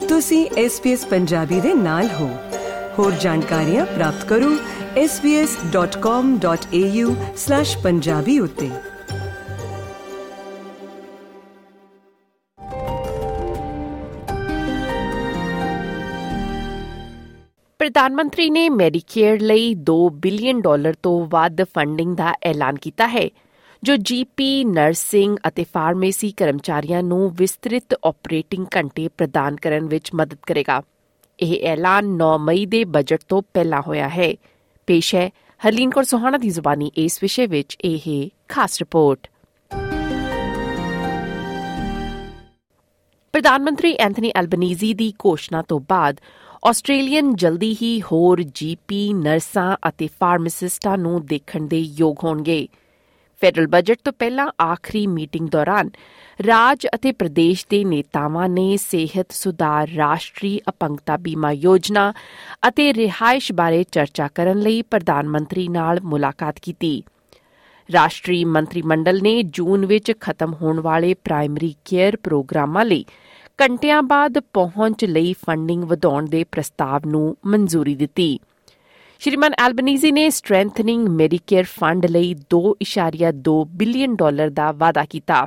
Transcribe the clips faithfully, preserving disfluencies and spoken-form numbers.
ਤੁਸੀਂ S B S Punjabi ਦੇ ਨਾਲ ਹੋ। ਹੋਰ ਜਾਣਕਾਰੀਆਂ ਪ੍ਰਾਪਤ ਕਰੋ S B S dot com dot A U slash Punjabi ਉੱਤੇ। ਪ੍ਰਧਾਨ ਮੰਤਰੀ ਨੇ ਮੈਡੀਕੇਅਰ ਲਈ ਦੋ ਬਿਲੀਅਨ ਡਾਲਰ ਤੋਂ ਵੱਧ ਫੰਡਿੰਗ ਦਾ ਐਲਾਨ ਕੀਤਾ ਹੈ, ਜੋ ਜੀਪੀ, ਨਰਸਿੰਗ ਅਤੇ ਫਾਰਮੇਸੀ ਕਰਮਚਾਰੀਆਂ ਨੂੰ ਵਿਸਤ੍ਰਿਤ ਆਪਰੇਟਿੰਗ ਘੰਟੇ ਪ੍ਰਦਾਨ ਕਰਨ ਵਿੱਚ ਮਦਦ ਕਰੇਗਾ। ਇਹ ਐਲਾਨ ਨੌ ਮਈ ਦੇ ਬਜਟ ਤੋਂ ਪਹਿਲਾਂ ਹੋਇਆ ਹੈ। ਪੇਸ਼ ਹੈ ਹਰਲੀਨ ਕੌਰ ਸੋਹਾਣਾ ਦੀ ਜ਼ੁਬਾਨੀ ਇਸ ਵਿਸ਼ੇ ਵਿੱਚ ਇਹ ਖਾਸ ਰਿਪੋਰਟ। ਪ੍ਰਧਾਨ ਮੰਤਰੀ ਐਂਥਨੀ ਐਲਬਨੀਜ਼ੀ ਦੀ ਘੋਸ਼ਣਾ ਤੋਂ ਬਾਅਦ ਆਸਟ੍ਰੇਲੀਅਨ ਜਲਦੀ ਹੀ ਹੋਰ ਜੀਪੀ, ਨਰਸਾਂ ਅਤੇ ਫਾਰਮਾਸਿਸਟਾਂ ਨੂੰ ਦੇਖਣ ਦੇ ਯੋਗ ਹੋਣਗੇ। ਫੈਡਰਲ ਬਜਟ ਤੋਂ ਪਹਿਲਾਂ ਆਖਰੀ ਮੀਟਿੰਗ ਦੌਰਾਨ ਰਾਜ ਅਤੇ ਪ੍ਰਦੇਸ਼ ਦੇ ਨੇਤਾਵਾਂ ਨੇ ਸਿਹਤ ਸੁਧਾਰ, ਰਾਸ਼ਟਰੀ ਅਪੰਗਤਾ ਬੀਮਾ ਯੋਜਨਾ ਅਤੇ ਰਿਹਾਇਸ਼ ਬਾਰੇ ਚਰਚਾ ਕਰਨ ਲਈ ਪ੍ਰਧਾਨ ਮੰਤਰੀ ਨਾਲ ਮੁਲਾਕਾਤ ਕੀਤੀ। ਰਾਸ਼ਟਰੀ ਮੰਤਰੀ ਮੰਡਲ ਨੇ ਜੂਨ ਵਿੱਚ ਖਤਮ ਹੋਣ ਵਾਲੇ ਪ੍ਰਾਇਮਰੀ ਕੇਅਰ ਪ੍ਰੋਗਰਾਮਾਂ ਲਈ ਘੰਟਿਆਂ ਬਾਅਦ ਪਹੁੰਚ ਲਈ ਫੰਡਿੰਗ ਵਧਾਉਣ ਦੇ ਪ੍ਰਸਤਾਵ ਨੂੰ ਮਨਜ਼ੂਰੀ ਦਿੱਤੀ। ਸ਼੍ਰੀਮਾਨ ਐਲਬਨੀਜ਼ੀ ਨੇ ਸਟਰੈਂਥਨਿੰਗ ਮੈਡੀਕੇਅਰ ਫੰਡ ਲਈ ਦੋ ਇਸ਼ਾਰੀਆ ਦੋ ਬਿਲੀਅਨ ਡਾਲਰ ਦਾ ਵਾਅਦਾ ਕੀਤਾ,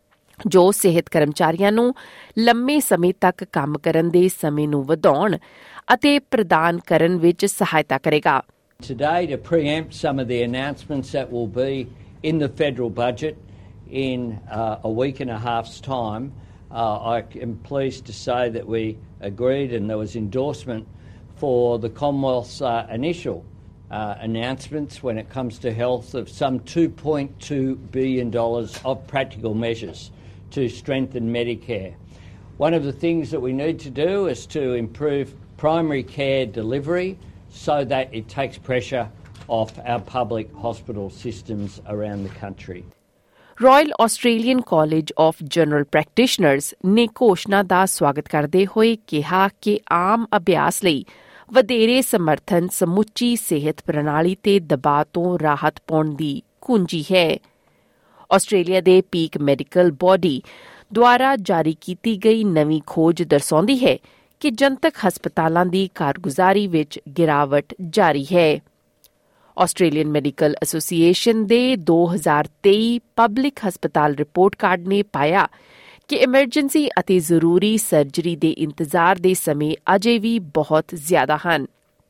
ਜੋ ਸਿਹਤ ਕਰਮਚਾਰੀਆਂ ਨੂੰ ਲੰਮੇ ਸਮੇਂ ਤੱਕ ਕੰਮ ਕਰਨ ਦੇ ਸਮੇਂ ਨੂੰ ਵਧਾਉਣ ਅਤੇ ਪ੍ਰਦਾਨ ਕਰਨ ਵਿੱਚ ਸਹਾਇਤਾ ਕਰੇਗਾ। Today, to preempt some of the announcements that will be in the federal budget in uh, a week and a half's time, uh, I am pleased to say that we agreed and there was endorsement for the Commonwealth's uh, initial uh, announcements when it comes to health of some two point two billion dollars of practical measures to strengthen Medicare. One of the things that we need to do is to improve primary care delivery so that it takes pressure off our public hospital systems around the country. Royal Australian College of General Practitioners ਨੇ ਘੋਸ਼ਣਾ ਦਾ ਸਵਾਗਤ ਕਰਦੇ ਹੋਏ ਕਿਹਾ ਕਿ ਆਮ ਅਭਿਆਸ ਲਈ ਵਧੇਰੇ ਸਮਰਥਨ ਸਮੁੱਚੀ ਸਿਹਤ ਪ੍ਰਣਾਲੀ ਤੇ ਦਬਾਅ ਤੋਂ ਰਾਹਤ ਪਾਉਣ ਦੀ ਕੁੰਜੀ ਹੈ। ਆਸਟ੍ਰੇਲੀਆ ਦੇ ਪੀਕ ਮੈਡੀਕਲ ਬਾਡੀ ਦੁਆਰਾ ਜਾਰੀ ਕੀਤੀ ਗਈ ਨਵੀਂ ਖੋਜ ਦਰਸਾਉਂਦੀ ਹੈ ਕਿ ਜਨਤਕ ਹਸਪਤਾਲਾਂ ਦੀ ਕਾਰਗੁਜ਼ਾਰੀ ਵਿੱਚ ਗਿਰਾਵਟ ਜਾਰੀ ਹੈ। ਆਸਟ੍ਰੇਲੀਅਨ ਮੈਡੀਕਲ ਐਸੋਸੀਏਸ਼ਨ ਦੇ ਦੋ ਹਜ਼ਾਰ ਤੇਈ ਪਬਲਿਕ ਹਸਪਤਾਲ ਰਿਪੋਰਟ ਕਾਰਡ ਨੇ ਪਾਇਆ ਕਿ ਐਮਰਜੈਂਸੀ ਅਤੇ ਜ਼ਰੂਰੀ ਸਰਜਰੀ ਦੇ ਇੰਤਜ਼ਾਰ ਦੇ ਸਮੇਂ ਅਜੇ ਵੀ ਬਹੁਤ ਜ਼ਿਆਦਾ ਹਨ।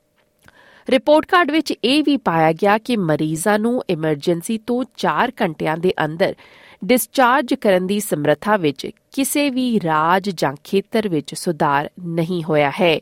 ਰਿਪੋਰਟ ਕਾਰਡ ਵਿੱਚ ਇਹ ਵੀ ਪਾਇਆ ਗਿਆ ਕਿ ਮਰੀਜ਼ਾਂ ਨੂੰ ਐਮਰਜੈਂਸੀ ਤੋਂ ਚਾਰ ਘੰਟਿਆਂ ਦੇ ਅੰਦਰ ਡਿਸਚਾਰਜ ਕਰਨ ਦੀ ਸਮਰੱਥਾ ਵਿੱਚ ਕਿਸੇ ਵੀ ਰਾਜ ਜਾਂ ਖੇਤਰ ਵਿੱਚ ਸੁਧਾਰ ਨਹੀਂ ਹੋਇਆ ਹੈ।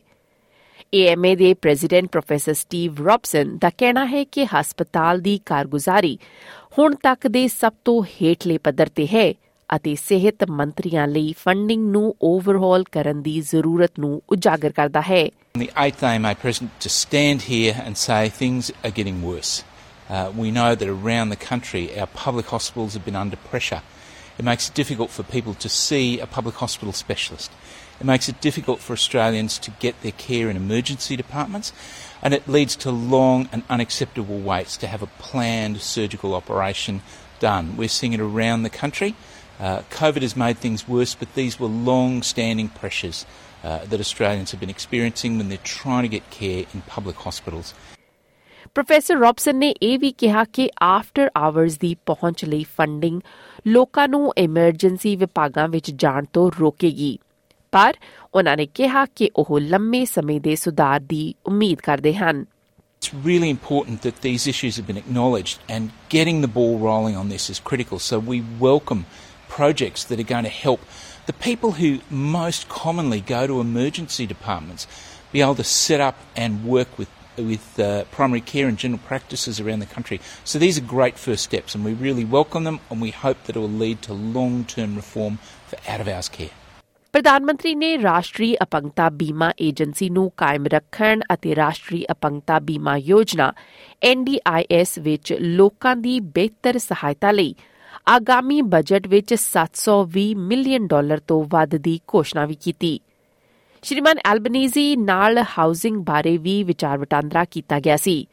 ਏ ਐਮ ਏ ਦੇ ਪ੍ਰੈਜ਼ੀਡੈਂਟ ਪ੍ਰੋਫੈਸਰ ਸਟੀਵ ਰੌਬਸਨ ਦਾ ਕਹਿਣਾ ਹੈ ਕਿ ਹਸਪਤਾਲ ਦੀ ਕਾਰਗੁਜ਼ਾਰੀ ਹੁਣ ਤੱਕ ਦੇ ਸਭ ਤੋਂ ਹੇਠਲੇ ਪੱਧਰ ਤੇ ਹੈ ਅਤੇ ਸਿਹਤ ਮੰਤਰੀਆਂ ਲਈ ਫੰਡਿੰਗ ਨੂੰ ਓਵਰਹਾਲ ਕਰਨ ਦੀ ਜ਼ਰੂਰਤ ਨੂੰ ਉਜਾਗਰ ਕਰਦਾ ਹੈ। On the eighth A M A President, to stand here and say things are getting worse. Uh, we know that around the country our public hospitals have been under pressure. It makes it difficult for people to see a public hospital specialist. It makes it difficult for Australians to get their care in emergency departments, and it leads to long and unacceptable waits to have a planned surgical operation done. We're seeing it around the country. Uh, COVID has made things worse, but these were long-standing pressures uh, that Australians have been experiencing when they're trying to get care in public hospitals. Professor Robson ਨੇ ਇਹ ਵੀ ਕਿਹਾ ਕਿ after ਆਵਰਜ਼ ਦੀ ਪਹੁੰਚ ਲਈ funding ਲੋਕਾਂ ਨੂੰ emergency ਵਿਭਾਗਾਂ ਵਿੱਚ ਜਾਣ ਤੋਂ ਰੋਕੇਗੀ, ਪਰ ਉਨ੍ਹਾਂ ਨੇ ਕਿਹਾ ਕਿ ਉਹ ਲੰਮੇ ਸਮੇਂ ਦੇ ਸੁਧਾਰ ਦੀ ਉਮੀਦ ਕਰਦੇ ਹਨ। It's really important that these issues have been acknowledged, and getting the ball rolling on this is critical. So we welcome projects that are going to help the people who most commonly go to emergency departments be able to set up and work with with uh, primary care and general practices around the country. So these are great first steps, and we really welcome them, and we hope that it will lead to long-term reform for out-of-hours care. ਪ੍ਰਧਾਨ ਮੰਤਰੀ ਨੇ ਰਾਸ਼ਟਰੀ ਅਪੰਗਤਾ ਬੀਮਾ agency ਨੂੰ ਕਾਇਮ ਰੱਖਣ ਅਤੇ ਰਾਸ਼ਟਰੀ ਅਪੰਗਤਾ ਬੀਮਾ ਯੋਜਨਾ ਐਨ ਡੀ ਆਈ ਐਸ ਵਿੱਚ ਲੋਕਾਂ ਦੀ ਬਿਹਤਰ ਸਹਾਇਤਾ ਲਈ ਆਗਾਮੀ ਬਜਟ ਵਿੱਚ ਸੱਤ ਸੌ ਵੀਹ ਮਿਲੀਅਨ ਡਾਲਰ ਤੋਂ ਵੱਧ ਦੀ ਘੋਸ਼ਣਾ ਵੀ ਕੀਤੀ। ਸ਼੍ਰੀਮਾਨ ਐਲਬਨੀਜ਼ੀ ਨਾਲ ਹਾਊਸਿੰਗ ਬਾਰੇ ਵੀ ਵਿਚਾਰ ਵਟਾਂਦਰਾ ਕੀਤਾ ਗਿਆ ਸੀ,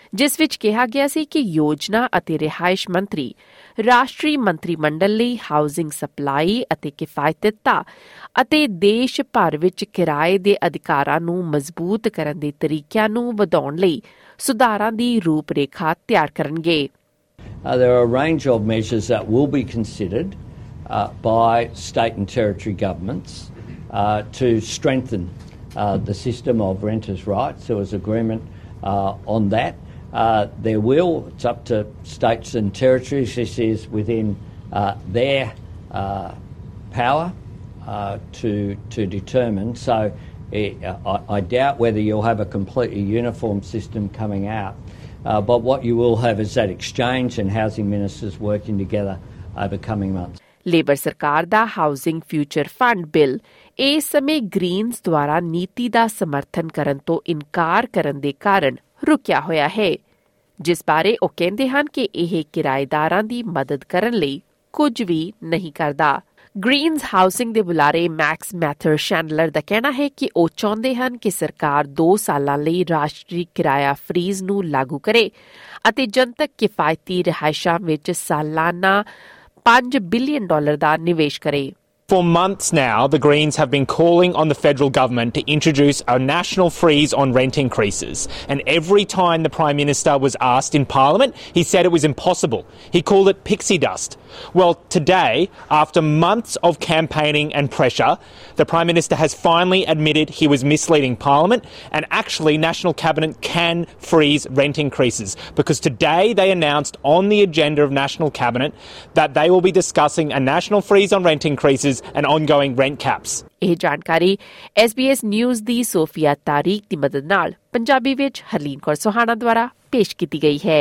ਜਿਸ ਵਿੱਚ ਕਿਹਾ ਗਿਆ ਸੀ ਕਿ ਯੋਜਨਾ ਅਤੇ ਰਿਹਾਇਸ਼ ਮੰਤਰੀ ਰਾਸ਼ਟਰੀ ਮੰਤਰੀ ਮੰਡਲ ਲਈ ਹਾਊਸਿੰਗ ਸਪਲਾਈ ਅਤੇ ਕਿਫਾਇਤਤਾ ਅਤੇ ਦੇਸ਼ ਭਰ ਵਿੱਚ ਕਿਰਾਏ ਦੇ ਅਧਿਕਾਰਾਂ ਨੂੰ ਮਜ਼ਬੂਤ ਕਰਨ ਦੇ ਤਰੀਕਿਆਂ ਨੂੰ ਵਧਾਉਣ ਲਈ ਸੁਧਾਰਾਂ ਦੀ ਰੂਪਰੇਖਾ ਤਿਆਰ ਕਰਨਗੇ। Uh, there are a range of measures that will be considered uh, by state and territory governments uh, to strengthen uh, the system of renters' rights. There was agreement uh, on that. Uh, there will, it's up to states and territories, this is within uh, their uh, power uh, to, to determine. So it, uh, I, I doubt whether you'll have a completely uniform system coming out. Uh, but what you will have is that exchange and housing ministers working together over coming months. Labour ਸਰਕਾਰ ਦਾ housing future fund bill ਇਸ ਸਮੇਂ Greens ਦੁਆਰਾ ਨੀਤੀ ਦਾ ਸਮਰਥਨ ਕਰਨ ਤੋਂ ਇਨਕਾਰ ਕਰਨ ਦੇ ਕਾਰਨ ਰੁਕਿਆ ਹੋਇਆ ਹੈ, ਜਿਸ ਬਾਰੇ ਉਹ ਕਹਿੰਦੇ ਹਨ ਕਿ ਇਹ ਕਿਰਾਏਦਾਰਾਂ ਦੀ ਮਦਦ ਕਰਨ ਲਈ ਕੁਝ ਵੀ ਨਹੀਂ ਕਰਦਾ। ਗ੍ਰੀਨਜ਼ ਹਾਊਸਿੰਗ ਦੇ ਬੁਲਾਰੇ ਮੈਕਸ ਮੈਥਰ ਸ਼ੈਂਡਲਰ ਦਾ ਕਹਿਣਾ ਹੈ ਕਿ ਉਹ ਚਾਹੁੰਦੇ ਹਨ ਕਿ ਸਰਕਾਰ ਦੋ ਸਾਲਾਂ ਲਈ ਰਾਸ਼ਟਰੀ ਕਿਰਾਇਆ ਫਰੀਜ਼ ਨੂੰ ਲਾਗੂ ਕਰੇ ਅਤੇ ਜਨਤਕ ਕਿਫਾਇਤੀ ਰਿਹਾਇਸ਼ਾਂ ਵਿੱਚ ਸਾਲਾਨਾ ਪੰਜ ਬਿਲੀਅਨ ਡਾਲਰ ਦਾ ਨਿਵੇਸ਼ ਕਰੇ। For months now, the Greens have been calling on the federal government to introduce a national freeze on rent increases. And every time the Prime Minister was asked in Parliament, he said it was impossible. He called it pixie dust. Well, today, after months of campaigning and pressure, the Prime Minister has finally admitted he was misleading Parliament, and actually National Cabinet can freeze rent increases, because today they announced on the agenda of National Cabinet that they will be discussing a national freeze on rent increases and ongoing rent caps. ਇਹ ਜਾਣਕਾਰੀ S B S news ਦੀ Sophia Tariq ਦੀ ਮਦਦ ਨਾਲ ਪੰਜਾਬੀ ਵਿੱਚ ਹਰਲੀਨ ਕੌਰ ਸੋਹਾਣਾ ਦੁਆਰਾ ਪੇਸ਼ ਕੀਤੀ ਗਈ ਹੈ।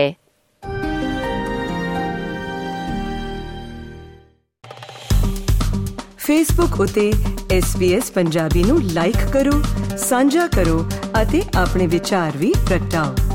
ਫੇਸਬੁੱਕ ਉਤੇ ਐਸ ਬੀ ਐਸ ਪੰਜਾਬੀ ਨੂੰ ਲਾਈਕ ਕਰੋ, ਸਾਂਝਾ ਕਰੋ ਅਤੇ ਆਪਣੇ ਵਿਚਾਰ ਵੀ ਪ੍ਰਗਟਾਓ।